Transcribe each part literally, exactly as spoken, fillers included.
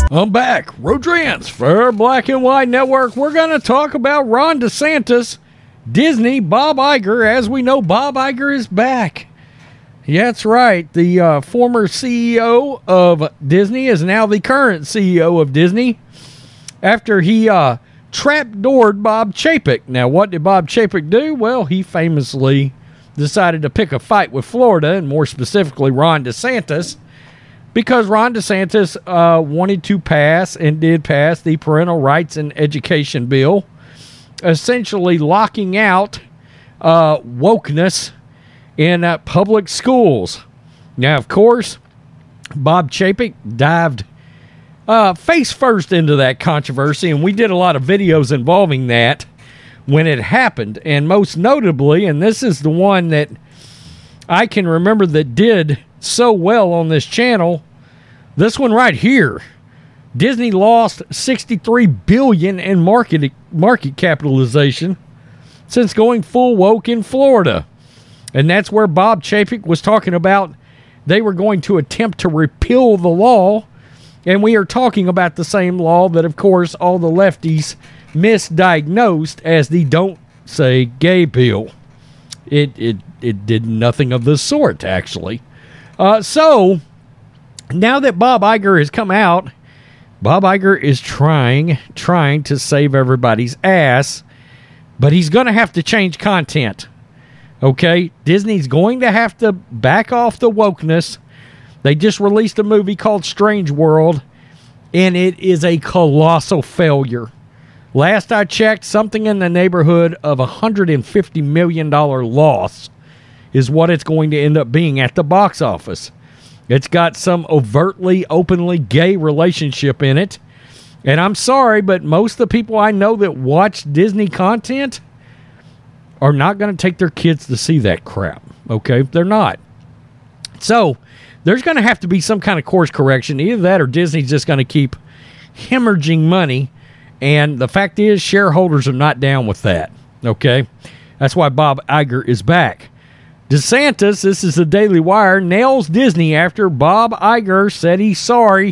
I'm back. Rodrance for Black and White Network. We're going to talk about Ron DeSantis, Disney, Bob Iger. As we know, Bob Iger is back. Yeah, that's right. The uh, former C E O of Disney is now the current C E O of Disney after he uh, trapdoored Bob Chapek. Now, what did Bob Chapek do? Well, he famously decided to pick a fight with Florida, and more specifically Ron DeSantis, because Ron DeSantis uh, wanted to pass and did pass the Parental Rights and Education Bill, essentially locking out uh, wokeness in uh, public schools. Now, of course, Bob Chapek dived uh, face first into that controversy, and we did a lot of videos involving that when it happened. And most notably, and this is the one that I can remember that did so well on this channel, this one right here. Disney lost sixty-three billion dollars in market market capitalization since going full woke in Florida. And that's where Bob Chapek was talking about they were going to attempt to repeal the law. And we are talking about the same law that, of course, all the lefties misdiagnosed as the Don't Say Gay bill. It it it did nothing of the sort, actually. Uh, so, now that Bob Iger has come out, Bob Iger is trying, trying to save everybody's ass, but he's going to have to change content. Okay? Disney's going to have to back off the wokeness. They just released a movie called Strange World, and it is a colossal failure. Last I checked, something in the neighborhood of a one hundred fifty million dollars loss is what it's going to end up being at the box office. It's got some overtly, openly gay relationship in it. And I'm sorry, but most of the people I know that watch Disney content are not going to take their kids to see that crap. Okay? They're not. So, there's going to have to be some kind of course correction. Either that or Disney's just going to keep hemorrhaging money. And the fact is, shareholders are not down with that. Okay? That's why Bob Iger is back. DeSantis, this is the Daily Wire, nails Disney after Bob Iger said he's sorry.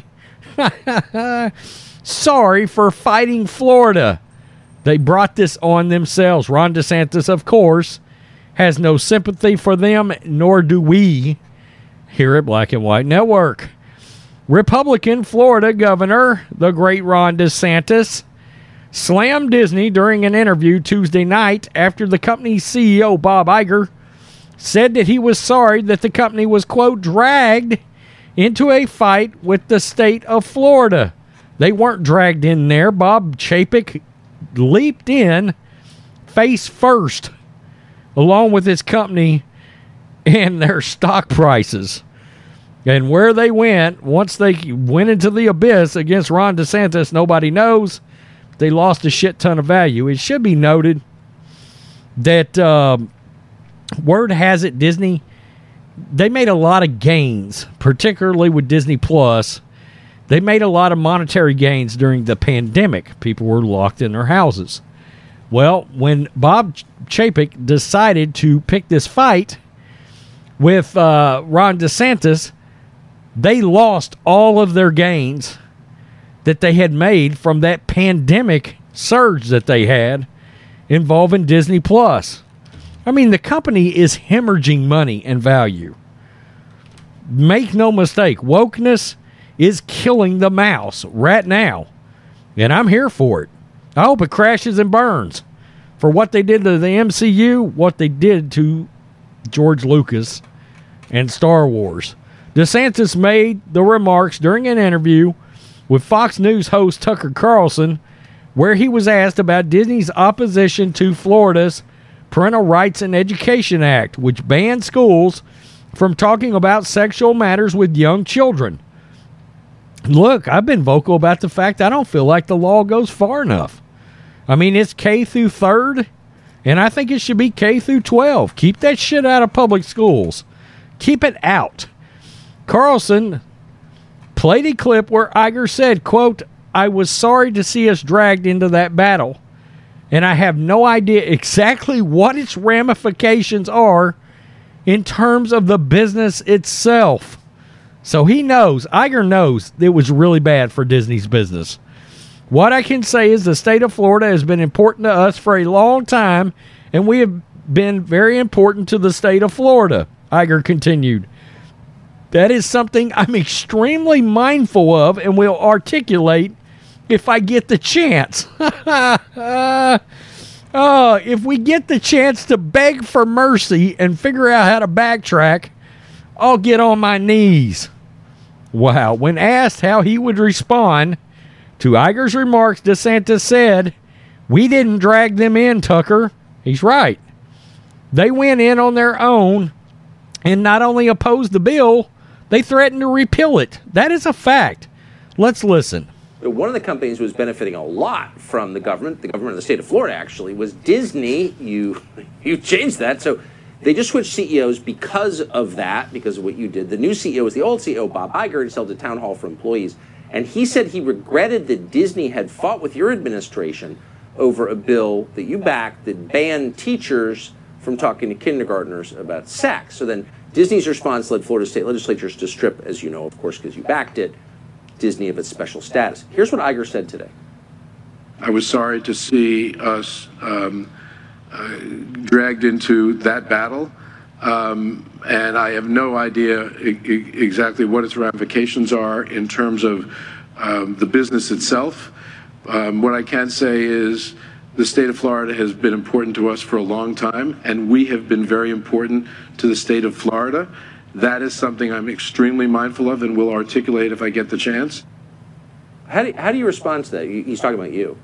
Sorry for fighting Florida. They brought this on themselves. Ron DeSantis, of course, has no sympathy for them, nor do we here at Black and White Network. Republican Florida Governor, the great Ron DeSantis, slammed Disney during an interview Tuesday night after the company's C E O, Bob Iger, said that he was sorry that the company was, quote, dragged into a fight with the state of Florida. They weren't dragged in there. Bob Chapek leaped in face first, along with his company and their stock prices. And where they went, once they went into the abyss against Ron DeSantis, nobody knows. They lost a shit ton of value. It should be noted that uh, word has it Disney, they made a lot of gains, particularly with Disney Plus. They made a lot of monetary gains during the pandemic. People were locked in their houses. Well, when Bob Chapek decided to pick this fight with uh, Ron DeSantis, they lost all of their gains that they had made from that pandemic surge that they had involving Disney Plus. I mean, the company is hemorrhaging money and value. Make no mistake, wokeness is killing the mouse right now. And I'm here for it. I hope it crashes and burns for what they did to the M C U, what they did to George Lucas and Star Wars. DeSantis made the remarks during an interview with Fox News host Tucker Carlson, where he was asked about Disney's opposition to Florida's Parental Rights and Education Act, which bans schools from talking about sexual matters with young children. Look, I've been vocal about the fact I don't feel like the law goes far enough. I mean, it's K through third, and I think it should be K through twelve. Keep that shit out of public schools. Keep it out. Carlson played a clip where Iger said, quote, I was sorry to see us dragged into that battle, and I have no idea exactly what its ramifications are in terms of the business itself. So he knows, Iger knows it was really bad for Disney's business. What I can say is the state of Florida has been important to us for a long time, and we have been very important to the state of Florida, Iger continued. That is something I'm extremely mindful of and will articulate if I get the chance. uh, if we get the chance to beg for mercy and figure out how to backtrack, I'll get on my knees. Wow. When asked how he would respond to Iger's remarks, DeSantis said, "We didn't drag them in, Tucker." He's right. They went in on their own and not only opposed the bill, they threatened to repeal it. That is a fact. Let's listen. One of the companies who was benefiting a lot from the government, the government of the state of Florida actually, was Disney. You you changed that. So they just switched C E Os because of that, because of what you did. The new C E O was the old C E O, Bob Iger. He held a town hall for employees. And he said he regretted that Disney had fought with your administration over a bill that you backed that banned teachers from talking to kindergartners about sex. So then Disney's response led Florida state legislatures to strip, as you know, of course, because you backed it, Disney of its special status. Here's what Iger said today. I was sorry to see us um, uh, dragged into that battle. Um, and I have no idea e- e- exactly what its ramifications are in terms of um, the business itself. Um, what I can say is the state of Florida has been important to us for a long time, and we have been very important to the state of Florida. That is something I'm extremely mindful of and will articulate if I get the chance. How do, how do you respond to that? He's talking about you.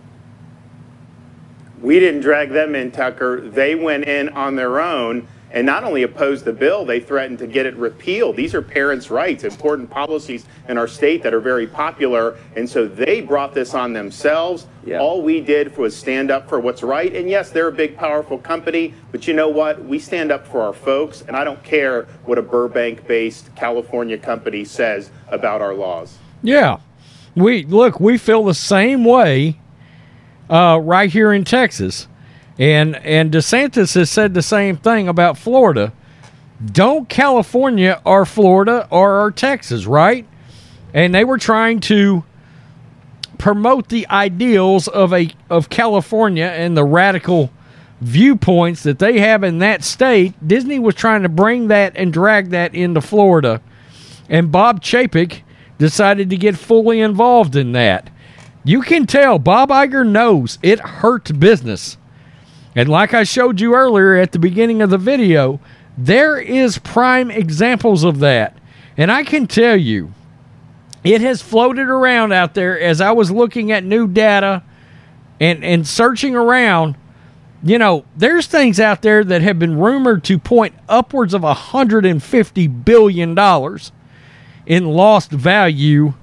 We didn't drag them in, Tucker. They went in on their own and not only opposed the bill, they threatened to get it repealed. These are parents' rights, important policies in our state that are very popular. And so they brought this on themselves. Yeah. All we did was stand up for what's right. And yes, they're a big, powerful company. But you know what? We stand up for our folks. And I don't care what a Burbank-based California company says about our laws. Yeah. We look, we feel the same way uh, right here in Texas. And and DeSantis has said the same thing about Florida. Don't California or Florida or, or Texas, right? And they were trying to promote the ideals of a of California and the radical viewpoints that they have in that state. Disney was trying to bring that and drag that into Florida. And Bob Chapek decided to get fully involved in that. You can tell Bob Iger knows it hurts business. And like I showed you earlier at the beginning of the video, there is prime examples of that. And I can tell you, it has floated around out there as I was looking at new data and, and searching around. You know, there's things out there that have been rumored to point upwards of one hundred fifty billion dollars in lost value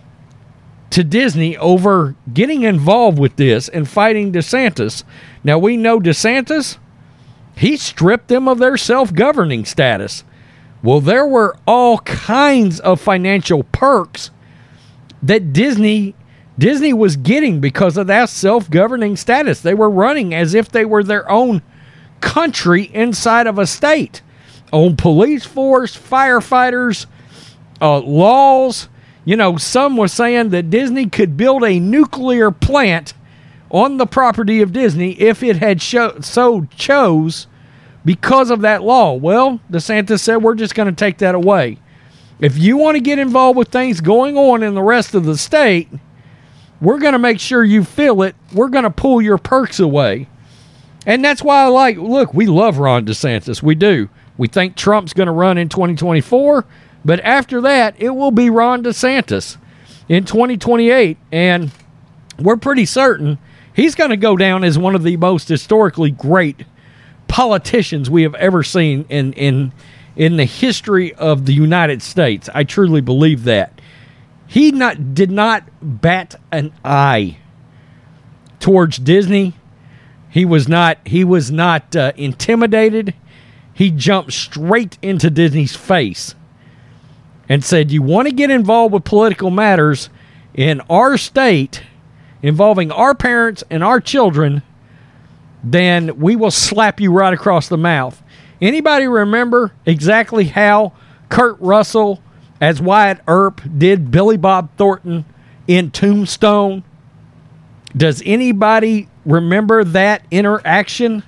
to Disney over getting involved with this and fighting DeSantis. Now, we know DeSantis, he stripped them of their self-governing status. Well, there were all kinds of financial perks that Disney Disney was getting because of that self-governing status. They were running as if they were their own country inside of a state. Own police force, firefighters, uh, laws. You know, some were saying that Disney could build a nuclear plant on the property of Disney if it had cho- so chose because of that law. Well, DeSantis said, we're just going to take that away. If you want to get involved with things going on in the rest of the state, we're going to make sure you feel it. We're going to pull your perks away. And that's why I like, look, we love Ron DeSantis. We do. We think Trump's going to run in twenty twenty-four. But after that, it will be Ron DeSantis in twenty twenty-eight. And we're pretty certain he's going to go down as one of the most historically great politicians we have ever seen in, in, in the history of the United States. I truly believe that. He not did not bat an eye towards Disney. He was not, he was not uh, intimidated. He jumped straight into Disney's face and said, you want to get involved with political matters in our state involving our parents and our children, then we will slap you right across the mouth. Anybody remember exactly how Kurt Russell as Wyatt Earp did Billy Bob Thornton in Tombstone? Does anybody remember that interaction?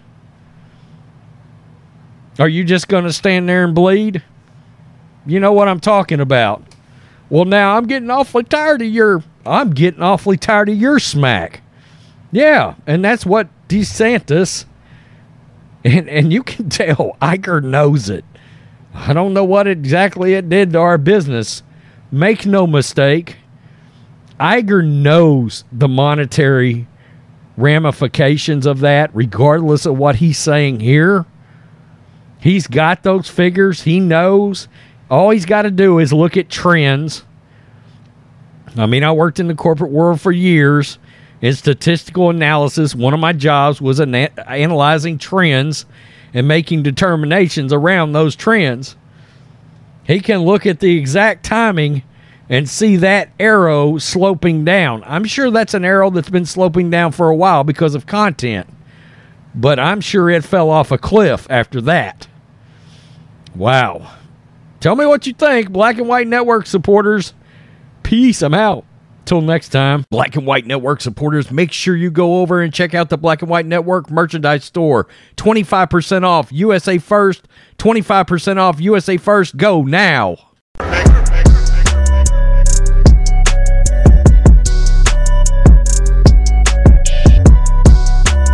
Are you just going to stand there and bleed? You know what I'm talking about. Well, now I'm getting awfully tired of your, I'm getting awfully tired of your smack. Yeah, and that's what DeSantis, and, and you can tell Iger knows it. I don't know what exactly it did to our business. Make no mistake, Iger knows the monetary ramifications of that, regardless of what he's saying here. He's got those figures. He knows. All he's got to do is look at trends. I mean, I worked in the corporate world for years in statistical analysis. One of my jobs was ana- analyzing trends and making determinations around those trends. He can look at the exact timing and see that arrow sloping down. I'm sure that's an arrow that's been sloping down for a while because of content. But I'm sure it fell off a cliff after that. Wow. Tell me what you think, Black and White Network supporters. Peace. I'm out. Till next time, Black and White Network supporters, make sure you go over and check out the Black and White Network merchandise store. twenty-five percent off U S A First. twenty-five percent off U S A First. Go now.